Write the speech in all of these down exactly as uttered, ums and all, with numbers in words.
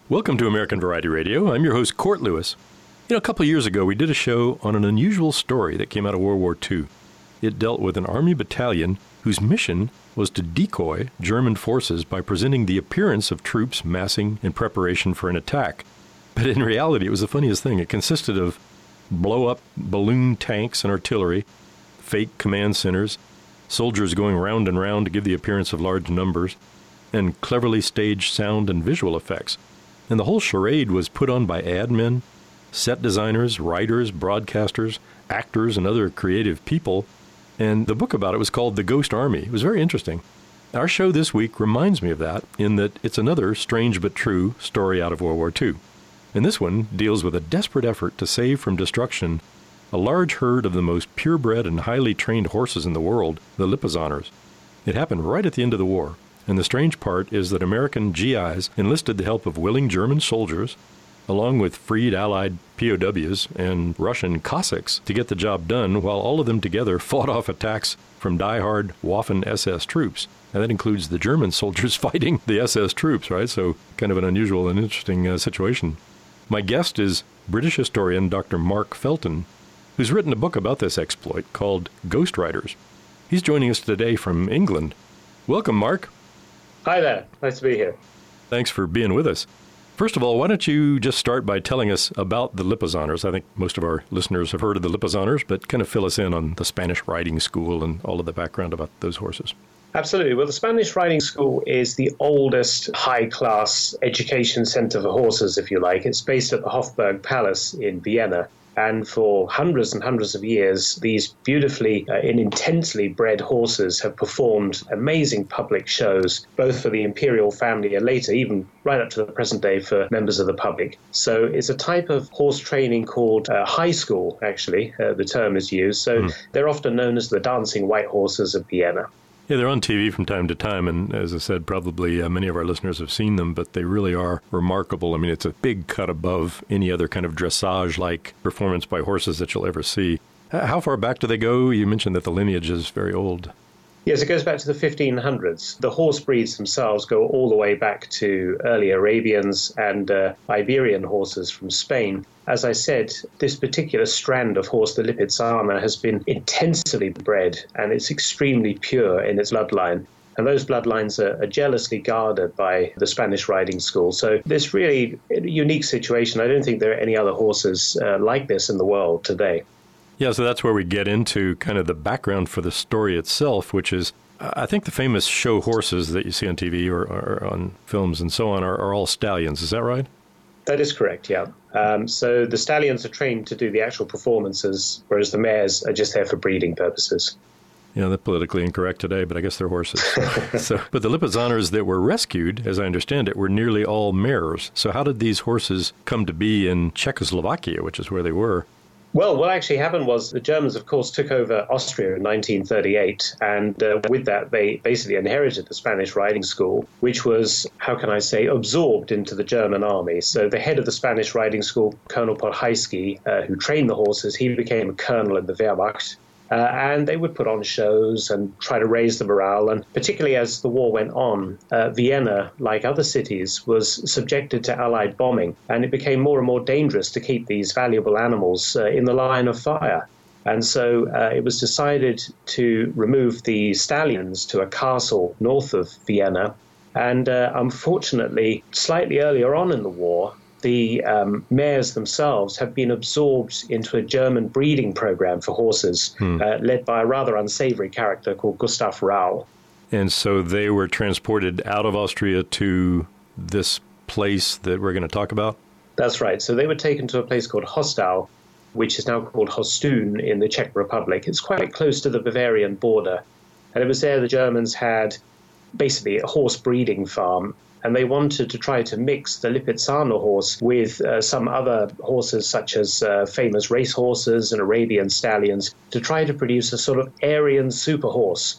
Welcome to American Variety Radio. I'm your host, Court Lewis. You know, a couple of years ago, we did a show on an unusual story that came out of World War Two. It dealt with an Army battalion whose mission was to decoy German forces by presenting the appearance of troops massing in preparation for an attack. But in reality, it was the funniest thing. It consisted of blow-up balloon tanks and artillery, fake command centers, soldiers going round and round to give the appearance of large numbers, and cleverly staged sound and visual effects. And the whole charade was put on by ad men, set designers, writers, broadcasters, actors, and other creative people. And the book about it was called The Ghost Army. It was very interesting. Our show this week reminds me of that in that it's another strange but true story out of World War Two. And this one deals with a desperate effort to save from destruction a large herd of the most purebred and highly trained horses in the world, the Lipizaners. It happened right at the end of the war. And the strange part is that American G Is enlisted the help of willing German soldiers, along with freed Allied P O Ws and Russian Cossacks to get the job done, while all of them together fought off attacks from die-hard Waffen S S troops. And that includes the German soldiers fighting the S S troops, right? So kind of an unusual and interesting uh, situation. My guest is British historian Doctor Mark Felton, who's written a book about this exploit called Ghost Riders. He's joining us today from England. Welcome, Mark. Hi there. Nice to be here. Thanks for being with us. First of all, why don't you just start by telling us about the Lipizaners? I think most of our listeners have heard of the Lipizaners, but kind of fill us in on the Spanish riding school and all of the background about those horses. Absolutely. Well, the Spanish Riding School is the oldest high-class education center for horses, if you like. It's based at the Hofburg Palace in Vienna. And for hundreds and hundreds of years, these beautifully uh, and intensely bred horses have performed amazing public shows, both for the imperial family and later, even right up to the present day, for members of the public. So it's a type of horse training called uh, high school, actually, uh, the term is used. So mm. they're often known as the dancing white horses of Vienna. Yeah, they're on T V from time to time, and as I said, probably uh, many of our listeners have seen them, but they really are remarkable. I mean, it's a big cut above any other kind of dressage-like performance by horses that you'll ever see. How far back do they go? You mentioned that the lineage is very old. Yes, it goes back to the fifteen hundreds. The horse breeds themselves go all the way back to early Arabians and uh, Iberian horses from Spain. As I said, this particular strand of horse, the Lipizzaner, has been intensively bred, and it's extremely pure in its bloodline. And those bloodlines are, are jealously guarded by the Spanish Riding School. So this really a unique situation. I don't think there are any other horses uh, like this in the world today. Yeah, so that's where we get into kind of the background for the story itself, which is, I think the famous show horses that you see on T V or, or on films and so on are, are all stallions. Is that right? That is correct, yeah. Um, so the stallions are trained to do the actual performances, whereas the mares are just there for breeding purposes. You know, they're politically incorrect today, but I guess they're horses. so, but the Lipizaners that were rescued, as I understand it, were nearly all mares. So how did these horses come to be in Czechoslovakia, which is where they were? Well, what actually happened was the Germans, of course, took over Austria in nineteen thirty-eight, and uh, with that, they basically inherited the Spanish Riding School, which was, how can I say, absorbed into the German army. So the head of the Spanish Riding School, Colonel Podhajski, uh, who trained the horses, he became a colonel in the Wehrmacht. Uh, and they would put on shows and try to raise the morale. And particularly as the war went on, uh, Vienna, like other cities, was subjected to Allied bombing. And it became more and more dangerous to keep these valuable animals uh, in the line of fire. And so uh, it was decided to remove the stallions to a castle north of Vienna. And uh, unfortunately, slightly earlier on in the war, the um, mares themselves have been absorbed into a German breeding program for horses, hmm. uh, led by a rather unsavory character called Gustav Rau. And so they were transported out of Austria to this place that we're going to talk about? That's right. So they were taken to a place called Hostal, which is now called Hostun in the Czech Republic. It's quite close to the Bavarian border. And it was there the Germans had basically a horse breeding farm. And they wanted to try to mix the Lipizzaner horse with uh, some other horses, such as uh, famous race horses and Arabian stallions, to try to produce a sort of Aryan super horse.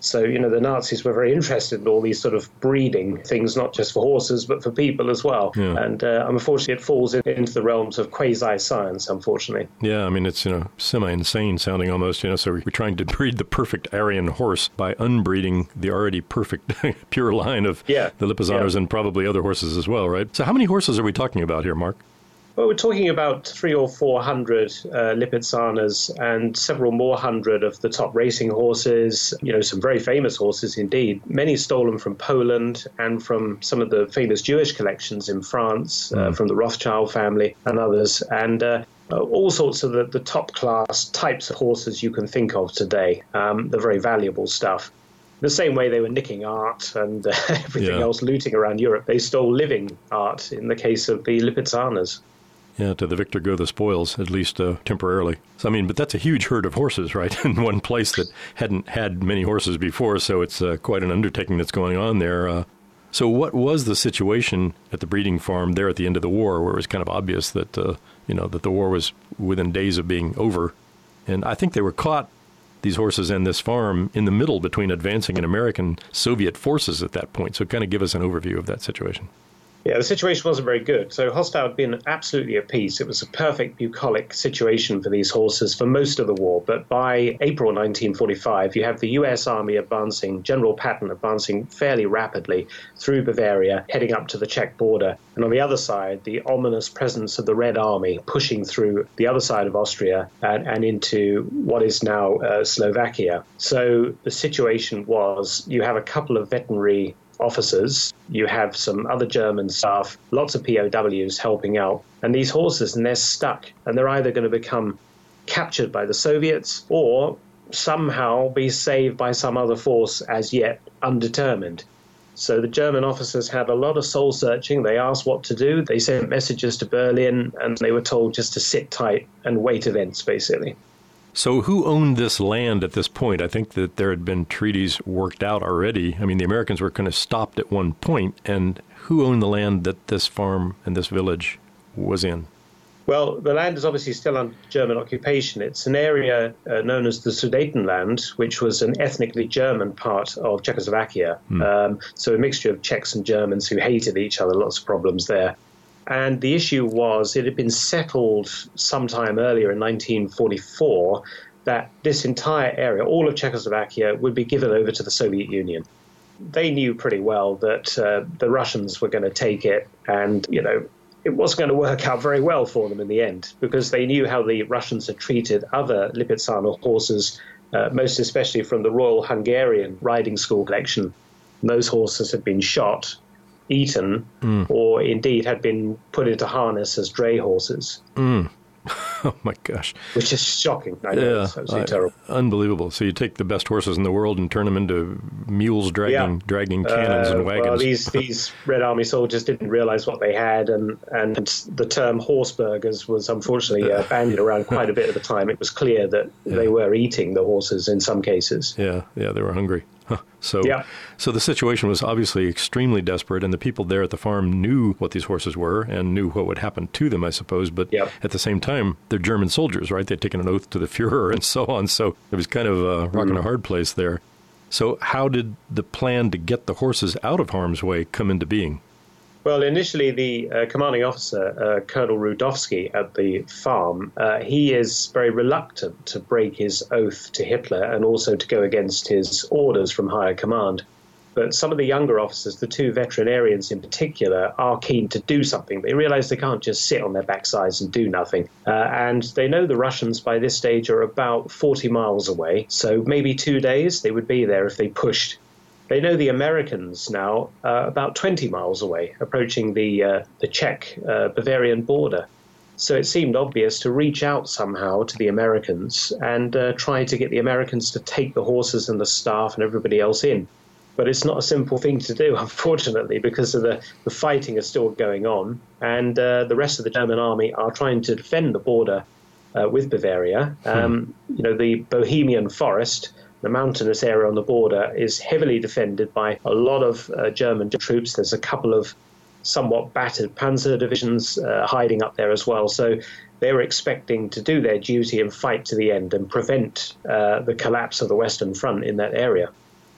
So, you know, the Nazis were very interested in all these sort of breeding things, not just for horses, but for people as well. Yeah. And uh, unfortunately, it falls in, into the realms of quasi-science, unfortunately. Yeah, I mean, it's, you know, semi-insane sounding almost, you know, so we're trying to breed the perfect Aryan horse by unbreeding the already perfect pure line of yeah. the Lipizzanos yeah. and probably other horses as well, right? So how many horses are we talking about here, Mark? Well, we're talking about three or four hundred uh, Lipizzanas and several more hundred of the top racing horses, you know, some very famous horses indeed, many stolen from Poland and from some of the famous Jewish collections in France, mm. uh, from the Rothschild family and others, and uh, all sorts of the, the top class types of horses you can think of today, um, the very valuable stuff. The same way they were nicking art and uh, everything yeah. else looting around Europe, they stole living art in the case of the Lipizzanas. Yeah, to the victor go the spoils, at least uh, temporarily. So, I mean, but that's a huge herd of horses, right, in one place that hadn't had many horses before, so it's uh, quite an undertaking that's going on there. Uh, so what was the situation at the breeding farm there at the end of the war, where it was kind of obvious that, uh, you know, that the war was within days of being over? And I think they were caught, these horses and this farm, in the middle between advancing and American Soviet forces at that point. So kind of give us an overview of that situation. Yeah, the situation wasn't very good. So Hostau had been absolutely at peace. It was a perfect bucolic situation for these horses for most of the war. But by April nineteen forty-five, you have the U S Army advancing, General Patton advancing fairly rapidly through Bavaria, heading up to the Czech border. And on the other side, the ominous presence of the Red Army pushing through the other side of Austria and, and into what is now uh, Slovakia. So the situation was you have a couple of veterinary officers, you have some other German staff, lots of P O Ws helping out, and these horses, and they're stuck, and they're either going to become captured by the Soviets or somehow be saved by some other force as yet undetermined. So the German officers had a lot of soul searching. They asked what to do. They sent messages to Berlin, and they were told just to sit tight and wait events, basically. So who owned this land at this point? I think that there had been treaties worked out already. I mean, the Americans were kind of stopped at one point. And who owned the land that this farm and this village was in? Well, the land is obviously still under German occupation. It's an area uh, known as the Sudetenland, which was an ethnically German part of Czechoslovakia. Hmm. Um, so a mixture of Czechs and Germans who hated each other, lots of problems there. And the issue was it had been settled sometime earlier in nineteen forty-four that this entire area, all of Czechoslovakia, would be given over to the Soviet Union. They knew pretty well that uh, the Russians were going to take it, and, you know, it wasn't going to work out very well for them in the end, because they knew how the Russians had treated other Lipizzano horses, uh, most especially from the Royal Hungarian Riding School collection. And those horses had been shot, eaten, mm. or indeed had been put into harness as dray horses. Mm. Oh, my gosh. Which is shocking. I know, yeah, it's absolutely I, terrible. Unbelievable. So you take the best horses in the world and turn them into mules dragging yeah. dragging cannons uh, and wagons. Well, these, these Red Army soldiers didn't realize what they had, and, and the term horse burgers was unfortunately uh, bandied around quite a bit at the time. It was clear that yeah. they were eating the horses in some cases. Yeah, yeah, they were hungry. So, yeah. so the situation was obviously extremely desperate, and the people there at the farm knew what these horses were and knew what would happen to them, I suppose. But yeah. at the same time, they're German soldiers, right? They'd taken an oath to the Fuhrer and so on. So it was kind of a rock and a hard place there. So how did the plan to get the horses out of harm's way come into being? Well, initially, the uh, commanding officer, uh, Colonel Rudowski at the farm, uh, he is very reluctant to break his oath to Hitler and also to go against his orders from higher command. But some of the younger officers, the two veterinarians in particular, are keen to do something. They realize they can't just sit on their backsides and do nothing. Uh, and they know the Russians by this stage are about forty miles away. So maybe two days they would be there if they pushed. They know the Americans now uh, about twenty miles away, approaching the uh, the Czech-Bavarian uh, border. So it seemed obvious to reach out somehow to the Americans and uh, try to get the Americans to take the horses and the staff and everybody else in. But it's not a simple thing to do, unfortunately, because of the, the fighting is still going on, and uh, the rest of the German army are trying to defend the border uh, with Bavaria. Um, hmm. You know, the Bohemian forest, the mountainous area on the border, is heavily defended by a lot of uh, German troops. There's a couple of somewhat battered panzer divisions uh, hiding up there as well. So they were expecting to do their duty and fight to the end and prevent uh, the collapse of the Western Front in that area.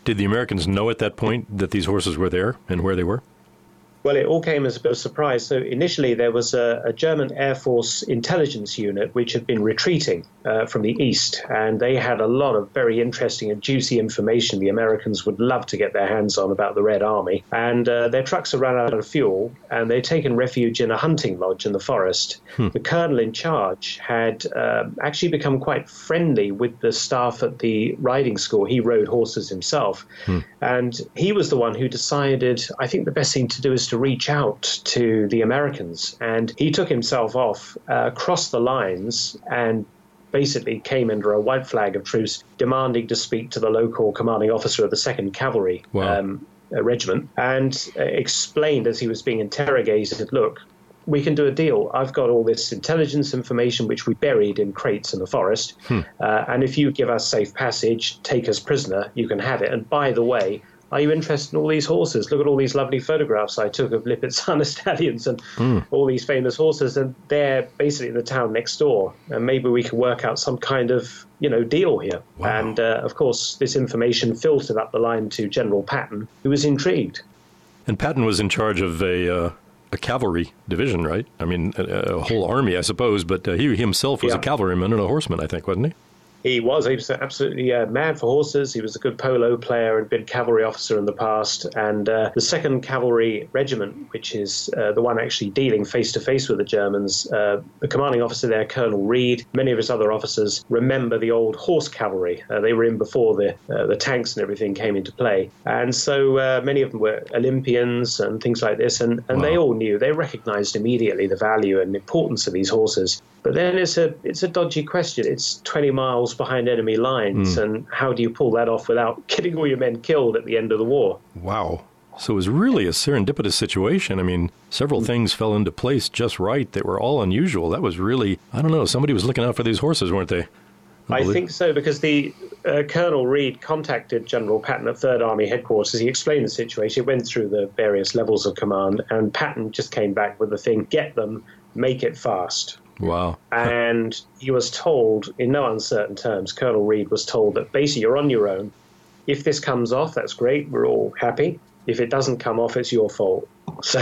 Did the Americans know at that point that these horses were there and where they were? Well, it all came as a bit of a surprise. So initially there was a, a German Air Force intelligence unit which had been retreating uh, from the east, and they had a lot of very interesting and juicy information the Americans would love to get their hands on about the Red Army. And uh, their trucks had run out of fuel, and they'd taken refuge in a hunting lodge in the forest. Hmm. The colonel in charge had uh, actually become quite friendly with the staff at the riding school. He rode horses himself, hmm. and he was the one who decided, I think the best thing to do is to to reach out to the Americans. And he took himself off, uh, crossed the lines, and basically came under a white flag of truce, demanding to speak to the local commanding officer of the second Cavalry wow. um, Regiment, and uh, explained as he was being interrogated, look, we can do a deal. I've got all this intelligence information which we buried in crates in the forest, hmm. uh, and if you give us safe passage, take us prisoner, you can have it. And by the way, are you interested in all these horses? Look at all these lovely photographs I took of Lipizzaner stallions and mm. all these famous horses, and they're basically in the town next door. And maybe we can work out some kind of, you know, deal here. Wow. And, uh, of course, this information filtered up the line to General Patton, who was intrigued. And Patton was in charge of a, uh, a cavalry division, right? I mean, a, a whole army, I suppose, but uh, he himself was yeah. a cavalryman and a horseman, I think, wasn't he? He was. He was absolutely uh, mad for horses. He was a good polo player and been cavalry officer in the past. And uh, the second Cavalry Regiment, which is uh, the one actually dealing face-to-face with the Germans, uh, the commanding officer there, Colonel Reed, many of his other officers remember the old horse cavalry. Uh, they were in before the uh, the tanks and everything came into play. And so uh, many of them were Olympians and things like this. And, and wow. they all knew, they recognized immediately the value and importance of these horses. But then it's a it's a dodgy question. It's twenty miles behind enemy lines, mm. and how do you pull that off without getting all your men killed at the end of the war? Wow. So it was really a serendipitous situation. I mean, several mm. things fell into place just right. They were all unusual. That was really, I don't know, somebody was looking out for these horses, weren't they? I, I think so, because the uh, Colonel Reed contacted General Patton at Third Army headquarters. He explained the situation, went through the various levels of command, and Patton just came back with the thing, get them, make it fast. Wow. And he was told, in no uncertain terms, Colonel Reed was told that basically you're on your own. If this comes off, that's great. We're all happy. If it doesn't come off, it's your fault. So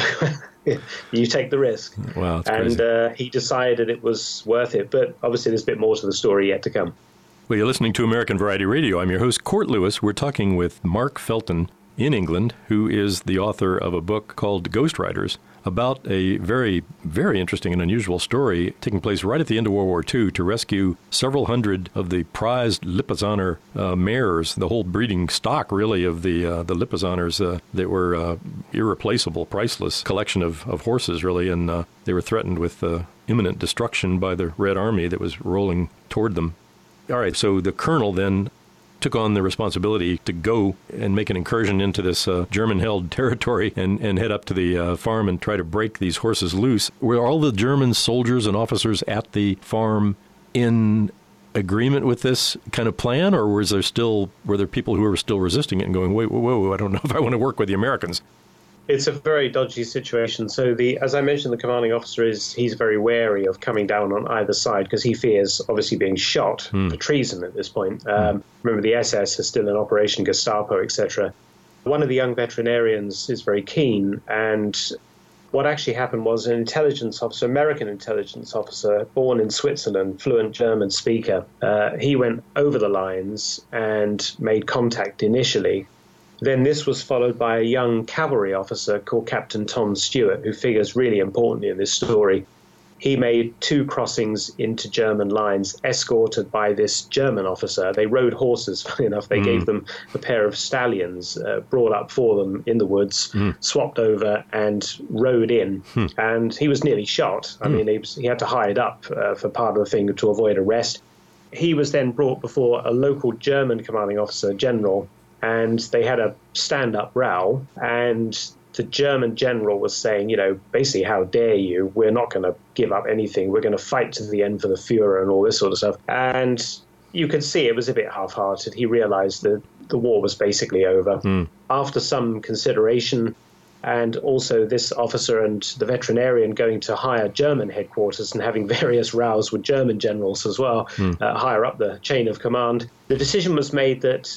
you take the risk. Wow, that's and crazy. Uh, he decided it was worth it. But obviously there's a bit more to the story yet to come. Well, you're listening to American Variety Radio. I'm your host, Court Lewis. We're talking with Mark Felton in England, who is the author of a book called Ghost Riders, about a very, very interesting and unusual story taking place right at the end of World War Two to rescue several hundred of the prized Lipizzaner uh, mares, the whole breeding stock, really, of the uh, the Lipizzaners uh, that were uh, irreplaceable, priceless collection of, of horses, really, and uh, they were threatened with uh, imminent destruction by the Red Army that was rolling toward them. All right, so the colonel then took on the responsibility to go and make an incursion into this uh, German-held territory and, and head up to the uh, farm and try to break these horses loose. Were all the German soldiers and officers at the farm in agreement with this kind of plan, or was there still were there people who were still resisting it and going, wait, whoa, whoa, I don't know if I want to work with the Americans? It's a very dodgy situation. So, the as I mentioned, the commanding officer is he's very wary of coming down on either side because he fears obviously being shot mm. for treason at this point. Um, mm. Remember, the S S is still in Operation Gestapo, et cetera. One of the young veterinarians is very keen, and what actually happened was an intelligence officer, American intelligence officer, born in Switzerland, fluent German speaker. Uh, he went over the lines and made contact initially. Then this was followed by a young cavalry officer called Captain Tom Stewart, who figures really importantly in this story. He made two crossings into German lines, escorted by this German officer. They rode horses, funny enough. They mm. gave them a pair of stallions, uh, brought up for them in the woods, mm. swapped over and rode in. Mm. And he was nearly shot. I mm. mean, he, was, he had to hide up uh, for part of the thing to avoid arrest. He was then brought before a local German commanding officer, general, and they had a stand-up row, and the German general was saying, you know, basically, how dare you? We're not going to give up anything. We're going to fight to the end for the Führer and all this sort of stuff. And you could see it was a bit half-hearted. He realized that the war was basically over. Mm. After some consideration, and also this officer and the veterinarian going to higher German headquarters and having various rows with German generals as well, mm. uh, higher up the chain of command, the decision was made that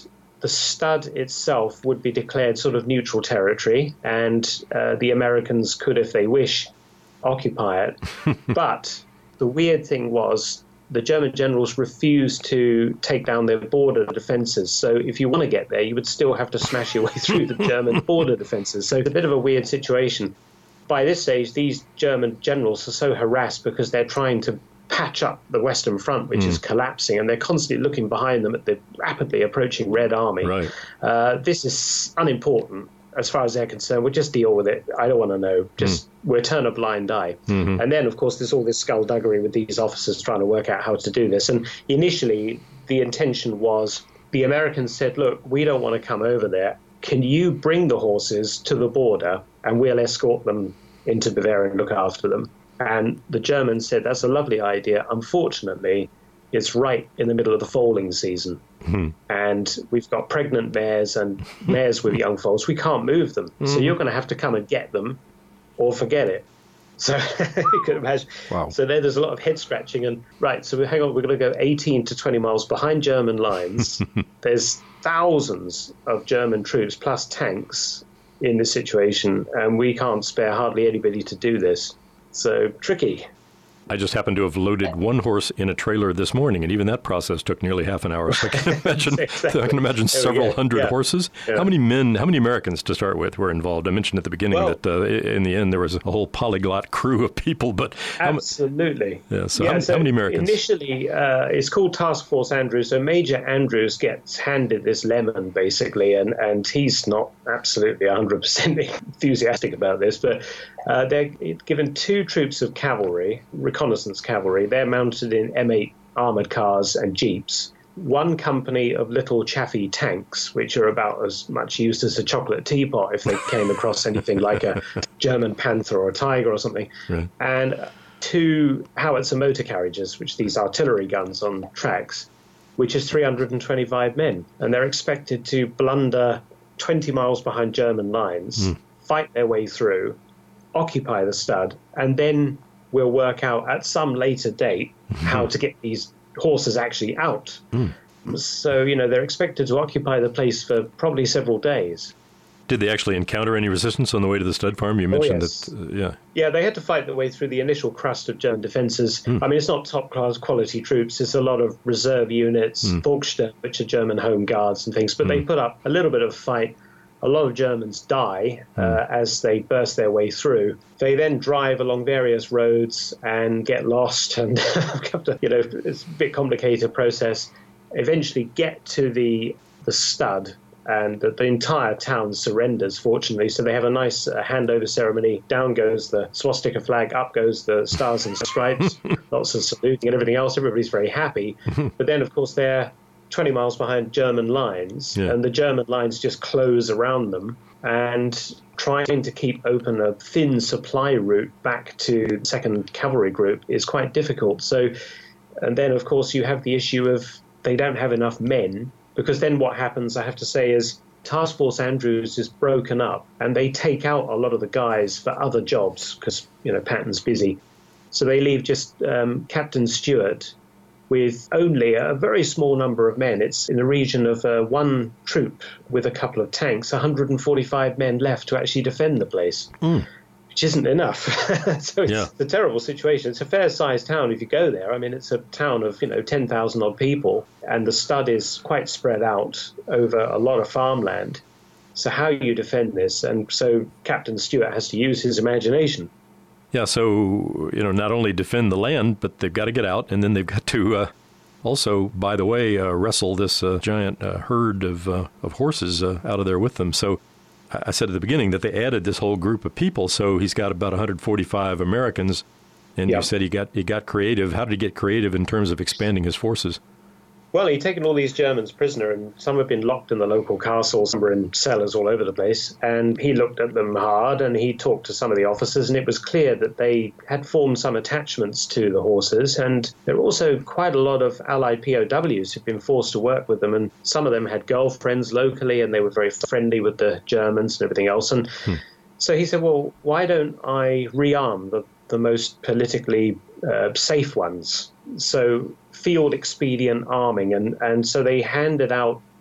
the stud itself would be declared sort of neutral territory, and uh, the Americans could, if they wish, occupy it. But the weird thing was the German generals refused to take down their border defenses. So if you want to get there, you would still have to smash your way through the German border defenses. So it's a bit of a weird situation. By this stage, these German generals are so harassed because they're trying to patch up the Western Front, which mm. is collapsing, and they're constantly looking behind them at the rapidly approaching Red Army. Right. Uh, this is unimportant as far as they're concerned. We'll just deal with it. I don't want to know. Just mm. we'll turn a blind eye. Mm-hmm. And then, of course, there's all this skullduggery with these officers trying to work out how to do this. And initially, the intention was the Americans said, look, we don't want to come over there. Can you bring the horses to the border and we'll escort them into Bavaria and look after them? And the Germans said, that's a lovely idea. Unfortunately, it's right in the middle of the foaling season. Mm-hmm. And we've got pregnant mares and mares with young foals. We can't move them. Mm-hmm. So you're going to have to come and get them or forget it. So you can imagine. Wow. So there, there's a lot of head scratching. And right, so we, hang on, we're going to go eighteen to twenty miles behind German lines. There's thousands of German troops plus tanks in this situation, and we can't spare hardly anybody to do this. So tricky. I just happened to have loaded one horse in a trailer this morning, and even that process took nearly half an hour. So I can imagine, exactly. I can imagine several hundred yeah. horses. Yeah. How many men, how many Americans to start with were involved? I mentioned at the beginning well, that uh, in the end there was a whole polyglot crew of people, but absolutely. How, yeah. So, yeah, how, so how many Americans? Initially, uh, it's called Task Force Andrews. So Major Andrews gets handed this lemon basically, and and he's not absolutely one hundred percent enthusiastic about this, but uh, they're given two troops of cavalry, reconnaissance cavalry. They're mounted in M eight armoured cars and jeeps. One company of little chaffy tanks, which are about as much used as a chocolate teapot if they came across anything like a German Panther or a Tiger or something. Right. And two howitzer motor carriages, which are these artillery guns on tracks, which is three hundred twenty-five men. And they're expected to blunder twenty miles behind German lines, mm. fight their way through, occupy the stud, and then we'll work out at some later date how to get these horses actually out. Mm. So, you know, they're expected to occupy the place for probably several days. Did they actually encounter any resistance on the way to the stud farm? You mentioned oh, yes. that, uh, yeah. Yeah, they had to fight their way through the initial crust of German defences. Mm. I mean, it's not top-class quality troops. It's a lot of reserve units, mm. Volkssturm, which are German home guards and things. But mm. they put up a little bit of a fight. A lot of Germans die uh, mm. as they burst their way through. They then drive along various roads and get lost, and you know, it's a bit complicated process. Eventually, get to the the stud, and the, the entire town surrenders. Fortunately, so they have a nice uh, handover ceremony. Down goes the swastika flag, up goes the stars and stripes. Lots of saluting and everything else. Everybody's very happy. But then, of course, they're twenty miles behind German lines, yeah. and the German lines just close around them, and trying to keep open a thin supply route back to the second Cavalry Group is quite difficult. So, and then, of course, you have the issue of they don't have enough men, because then what happens, I have to say, is Task Force Andrews is broken up, and they take out a lot of the guys for other jobs, because, you know, Patton's busy. So they leave just um, Captain Stewart with only a very small number of men. It's in the region of uh, one troop with a couple of tanks, one hundred forty-five men left to actually defend the place, mm. which isn't enough. So it's yeah. a terrible situation. It's a fair-sized town if you go there. I mean, it's a town of, you know, ten thousand odd people, and the stud is quite spread out over a lot of farmland. So how you defend this? And so Captain Stewart has to use his imagination. Yeah, so, you know, not only defend the land, but they've got to get out, and then they've got to uh, also, by the way, uh, wrestle this uh, giant uh, herd of uh, of horses uh, out of there with them. So I said at the beginning that they added this whole group of people, so he's got about one hundred forty-five Americans, and yeah. you said he got he got creative. How did he get creative in terms of expanding his forces? Well, he'd taken all these Germans prisoner, and some have been locked in the local castles, some were in cellars all over the place. And he looked at them hard, and he talked to some of the officers, and it was clear that they had formed some attachments to the horses. And there were also quite a lot of Allied P O Ws who'd been forced to work with them, and some of them had girlfriends locally, and they were very friendly with the Germans and everything else. And hmm. so he said, well, why don't I rearm the, the most politically uh, safe ones? So field expedient arming, and, and so they handed out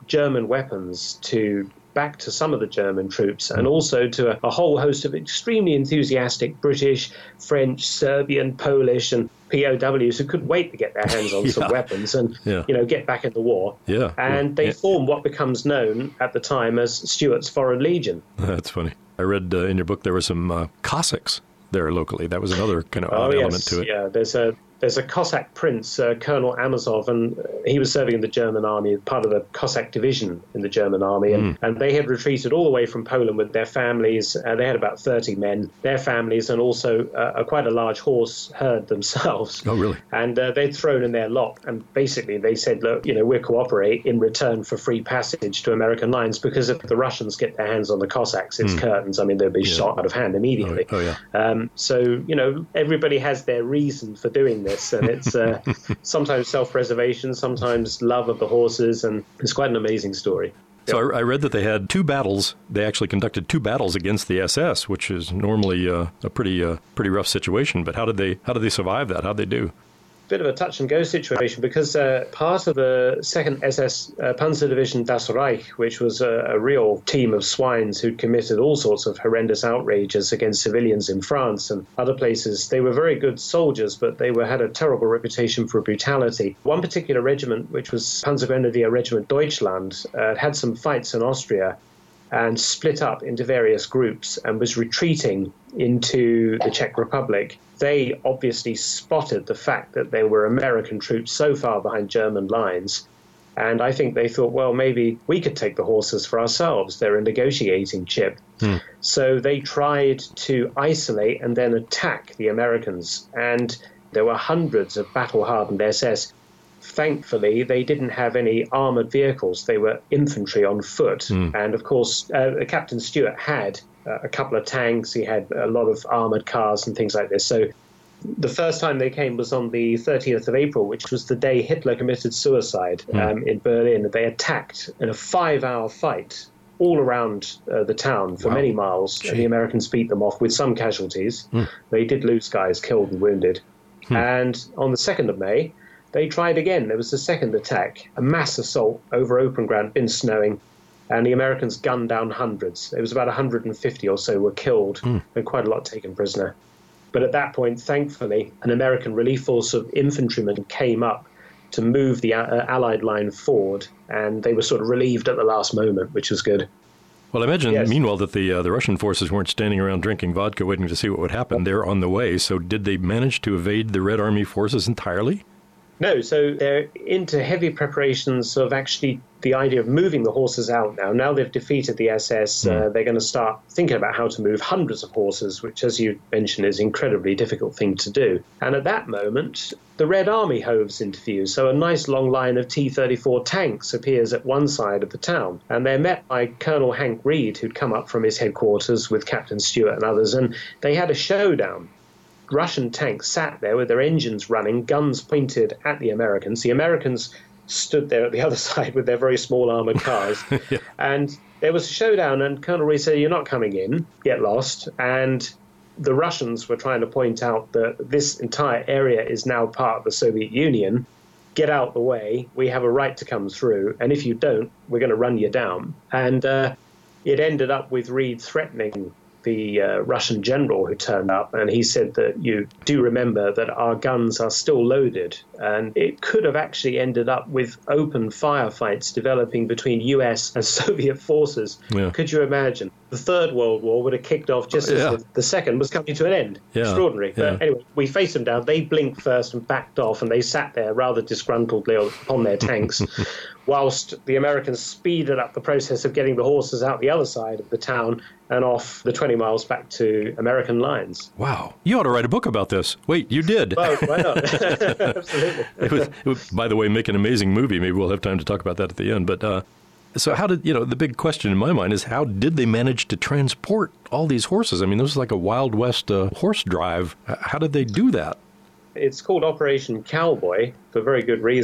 German weapons to back to some of the German troops, and also to a, a whole host of extremely enthusiastic British, French, Serbian, Polish, and P O Ws who couldn't wait to get their hands on yeah. some weapons and, yeah. you know, get back in the war. Yeah. And yeah. they yeah. formed what becomes known at the time as Stuart's Foreign Legion. That's funny. I read uh, in your book there were some uh, Cossacks there locally. That was another kind of odd oh, element yes. to it. Yeah, there's a there's a Cossack prince, uh, Colonel Amosov, and he was serving in the German army, part of the Cossack division in the German army, and, mm. and they had retreated all the way from Poland with their families. Uh, they had about thirty men, their families, and also uh, a, quite a large horse herd themselves. Oh, really? And uh, they'd thrown in their lot, and basically they said, look, you know, we'll cooperate in return for free passage to American lines, because if the Russians get their hands on the Cossacks, it's mm. curtains. I mean, they'll be yeah. shot out of hand immediately. Oh, oh yeah. Um, so, you know, everybody has their reason for doing this, and it's uh, sometimes self-preservation, sometimes love of the horses, and it's quite an amazing story. So I, I read that they had two battles. They actually conducted two battles against the S S, which is normally uh, a pretty uh, pretty rough situation. But how did they how did they survive that? How did they do? Bit of a touch and go situation, because uh, part of the second S S uh, Panzer Division Das Reich, which was a, a real team of swines who'd committed all sorts of horrendous outrages against civilians in France and other places, they were very good soldiers, but they were had a terrible reputation for brutality. One particular regiment, which was Panzergrenadier Regiment Deutschland, uh, had some fights in Austria and split up into various groups and was retreating into the Czech Republic. They obviously spotted the fact that there were American troops so far behind German lines, and I think they thought, well, maybe we could take the horses for ourselves. They're a negotiating chip. Hmm. So they tried to isolate and then attack the Americans, and there were hundreds of battle-hardened S S. Thankfully, they didn't have any armoured vehicles. They were infantry on foot. Mm. And, of course, uh, Captain Stuart had uh, a couple of tanks. He had a lot of armoured cars and things like this. So the first time they came was on the thirtieth of April, which was the day Hitler committed suicide mm. um, in Berlin. They attacked in a five-hour fight all around uh, the town for wow. many miles. Gee. And the Americans beat them off with some casualties. Mm. They did lose guys killed and wounded. Mm. And on the second of May... they tried again. There was a second attack, a mass assault over open ground, been snowing, and the Americans gunned down hundreds. It was about one hundred fifty or so were killed mm. and quite a lot taken prisoner. But at that point, thankfully, an American relief force of infantrymen came up to move the uh, Allied line forward, and they were sort of relieved at the last moment, which was good. Well, I imagine, yes. meanwhile, that the uh, the Russian forces weren't standing around drinking vodka waiting to see what would happen. They're on the way. So did they manage to evade the Red Army forces entirely? No, so they're into heavy preparations of actually the idea of moving the horses out now. Now they've defeated the S S, mm. uh, they're going to start thinking about how to move hundreds of horses, which, as you mentioned, is an incredibly difficult thing to do. And at that moment, the Red Army hoves into view. So a nice long line of T thirty-four tanks appears at one side of the town. And they're met by Colonel Hank Reed, who'd come up from his headquarters with Captain Stewart and others, and they had a showdown. Russian tanks sat there with their engines running, guns pointed at the Americans. The Americans stood there at the other side with their very small armoured cars. yeah. And there was a showdown, and Colonel Reed said, you're not coming in, get lost. And the Russians were trying to point out that this entire area is now part of the Soviet Union. Get out the way. We have a right to come through. And if you don't, we're going to run you down. And uh, it ended up with Reed threatening the uh, Russian general who turned up, and he said that you do remember that our guns are still loaded, and it could have actually ended up with open firefights developing between U S and Soviet forces. Yeah. Could you imagine? The Third World War would have kicked off just as yeah. the, the Second was coming to an end. Yeah. Extraordinary. Yeah. But anyway, we faced them down. They blinked first and backed off, and they sat there rather disgruntledly upon their tanks, whilst the Americans speeded up the process of getting the horses out the other side of the town and off the twenty miles back to American lines. Wow. You ought to write a book about this. Wait, you did. Well, why not? Absolutely. It would, it would, by the way, make an amazing movie. Maybe we'll have time to talk about that at the end. But uh, so how did, you know, the big question in my mind is how did they manage to transport all these horses? I mean, this was like a Wild West uh, horse drive. How did they do that? It's called Operation Cowboy for very good reason.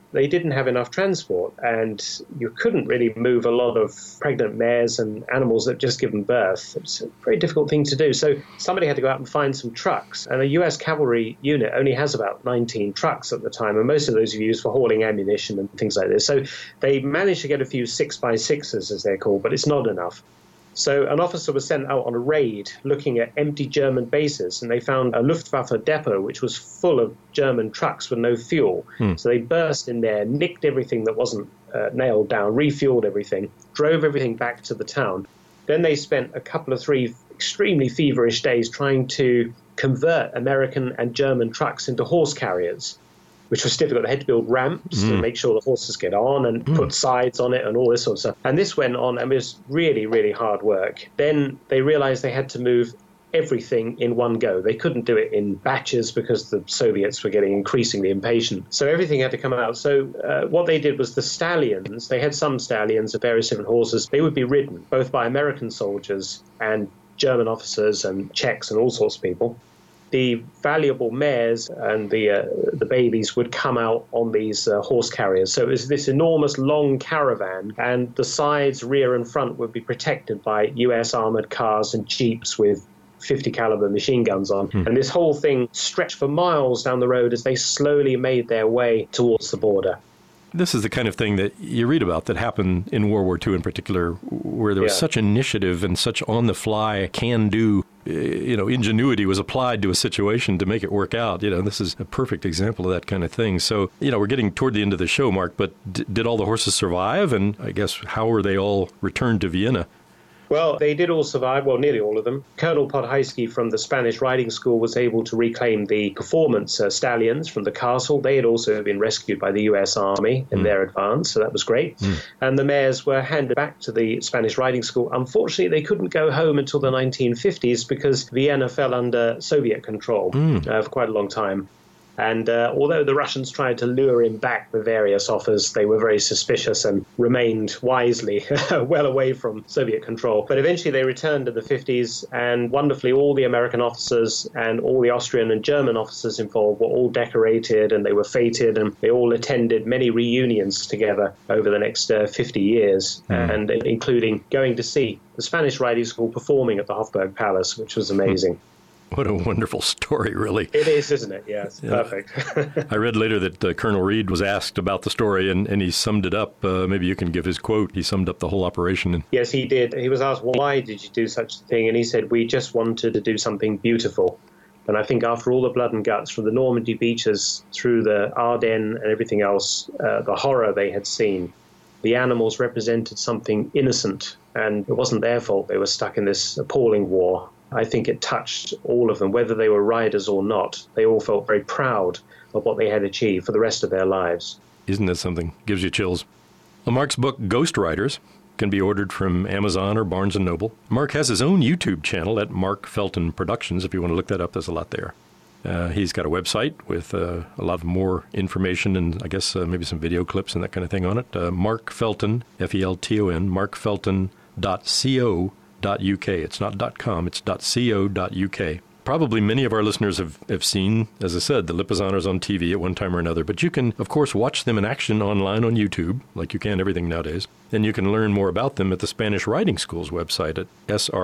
they didn't have enough transport, and you couldn't really move a lot of pregnant mares and animals that had just given birth. It was a very difficult thing to do. So somebody had to go out and find some trucks, and a U S cavalry unit only has about nineteen trucks at the time, and most of those are used for hauling ammunition and things like this. So they managed to get a few six by sixes, as they're called, but it's not enough. So an officer was sent out on a raid looking at empty German bases, and they found a Luftwaffe depot which was full of German trucks with no fuel. Hmm. So they burst in there, nicked everything that wasn't uh, nailed down, refueled everything, drove everything back to the town. Then they spent a couple of three extremely feverish days trying to convert American and German trucks into horse carriers, which was difficult. They had to build ramps mm. to make sure the horses get on and mm. put sides on it and all this sort of stuff. And this went on, and it was really, really hard work. Then they realized they had to move everything in one go. They couldn't do it in batches because the Soviets were getting increasingly impatient. So everything had to come out. So uh, what they did was the stallions, they had some stallions of various different horses, they would be ridden both by American soldiers and German officers and Czechs and all sorts of people. The valuable mares and the uh, the babies would come out on these uh, horse carriers. So it was this enormous long caravan, and the sides, rear and front would be protected by U S armored cars and jeeps with fifty caliber machine guns on. Hmm. And this whole thing stretched for miles down the road as they slowly made their way towards the border. This is the kind of thing that you read about that happened in World War Two in particular, where there was yeah. such initiative and such on-the-fly, can-do, you know, ingenuity was applied to a situation to make it work out. You know, this is a perfect example of that kind of thing. So, you know, we're getting toward the end of the show, Mark, but d- did all the horses survive? And I guess how were they all returned to Vienna? Well, they did all survive, well, nearly all of them. Colonel Podhajski from the Spanish riding school was able to reclaim the performance uh, stallions from the castle. They had also been rescued by the U S Army in mm. their advance, so that was great. Mm. And the mares were handed back to the Spanish riding school. Unfortunately, they couldn't go home until the nineteen fifties because Vienna fell under Soviet control mm. uh, for quite a long time. And uh, although the Russians tried to lure him back with various offers, they were very suspicious and remained wisely well away from Soviet control. But eventually they returned in the fifties, and wonderfully all the American officers and all the Austrian and German officers involved were all decorated, and they were feted, and they all attended many reunions together over the next uh, fifty years, mm. and including going to see the Spanish riding school performing at the Hofburg Palace, which was amazing. Mm. What a wonderful story, really. It is, isn't it? Yes, yeah. Perfect. I read later that uh, Colonel Reed was asked about the story, and, and he summed it up. Uh, maybe you can give his quote. He summed up the whole operation. And... Yes, he did. He was asked, why did you do such a thing? And he said, we just wanted to do something beautiful. And I think after all the blood and guts from the Normandy beaches through the Ardennes and everything else, uh, the horror they had seen, the animals represented something innocent, and it wasn't their fault they were stuck in this appalling war. I think it touched all of them, whether they were riders or not. They all felt very proud of what they had achieved for the rest of their lives. Isn't that something? Gives you chills. Well, Mark's book, Ghost Riders, can be ordered from Amazon or Barnes and Noble. Mark has his own YouTube channel at Mark Felton Productions. If you want to look that up, there's a lot there. Uh, he's got a website with uh, a lot more information and I guess uh, maybe some video clips and that kind of thing on it. Uh, Mark Felton, F E L T O N, mark felton dot co dot U K. It's not .com, it's .co dot U K. Probably many of our listeners have, have seen, as I said, the Lipizzaner on T V at one time or another, but you can, of course, watch them in action online on YouTube, like you can everything nowadays, and you can learn more about them at the Spanish Riding School's website at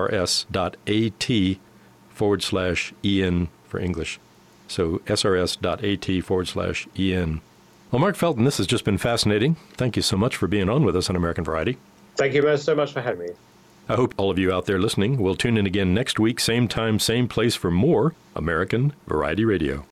srs.at forward slash en for English. So srs.at forward slash en. Well, Mark Felton, this has just been fascinating. Thank you so much for being on with us on American Variety. Thank you so much for having me. I hope all of you out there listening will tune in again next week, same time, same place for more American Variety Radio.